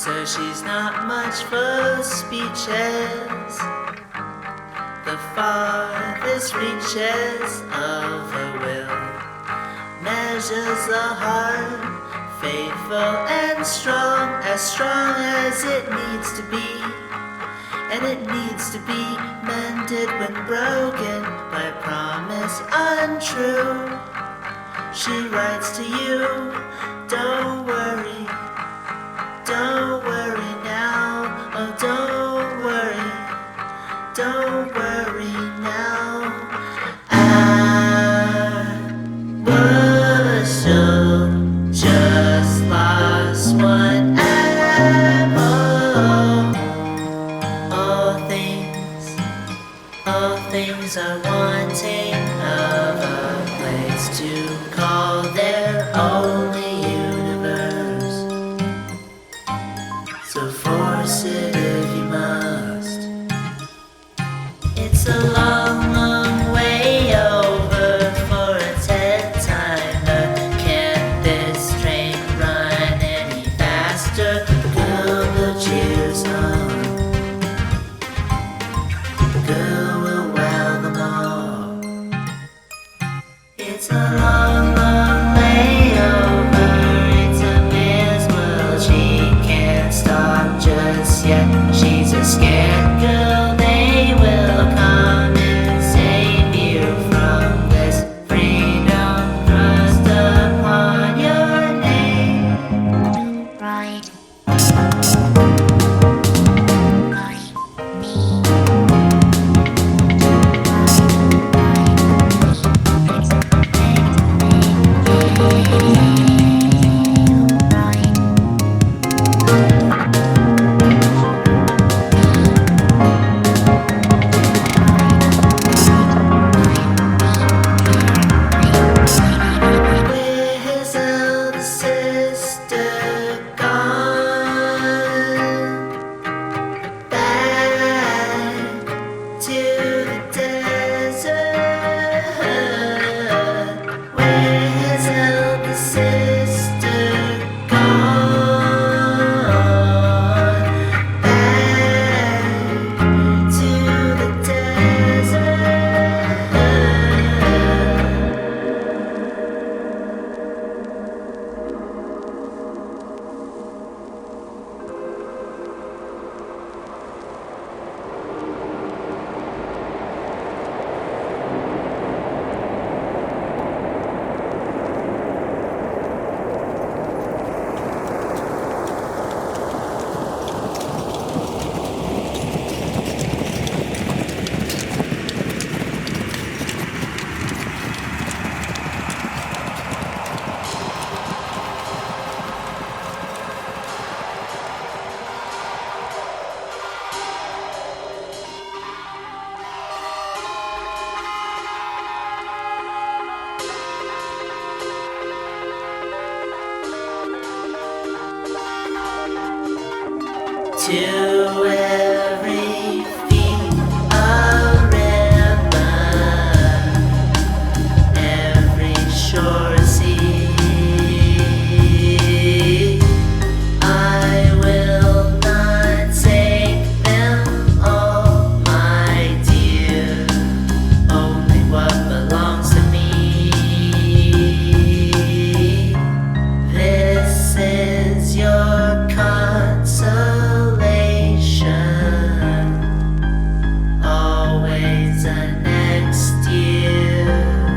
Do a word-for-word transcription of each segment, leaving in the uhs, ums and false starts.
so she's not much for speeches. The farthest reaches of her will measures the heart, faithful and strong, as strong as it needs to be. And it needs to be mended when broken by promise untrue. She writes to you, don't worry, don't worry now, oh don't worry, don't worry now. I was so just lost one apple. All things, all things are wanting of a place to call their only universe. So force it if you must. It's a long, long way over for a dead time, but can't this train run any faster? Girl, the cheers on. Girl will wow them all. It's a long, long way over. It's a man's world. She can't stop just yet. She's a scared girl. They will come and save you from this freedom thrust upon your name. Right. Where's elder sister gone? Back to the desert. Where's elder sister gone? Back to the desert. To every feet a river, every shore sea. I will not take them all, my dear, only what belongs to me. This is your consolation, always a next year.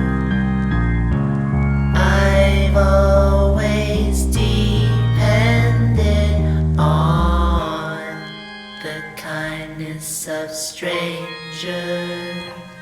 I've always depended on the kindness of strangers.